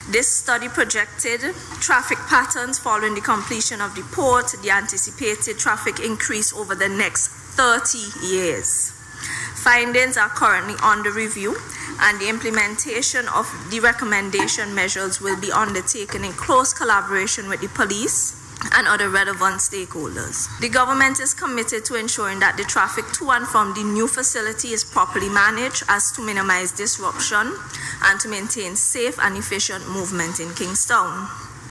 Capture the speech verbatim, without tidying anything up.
This study projected traffic patterns following the completion of the port, the anticipated traffic increase over the next thirty years. Findings are currently under review, and the implementation of the recommendation measures will be undertaken in close collaboration with the police and other relevant stakeholders. The government is committed to ensuring that the traffic to and from the new facility is properly managed as to minimize disruption and to maintain safe and efficient movement in Kingstown.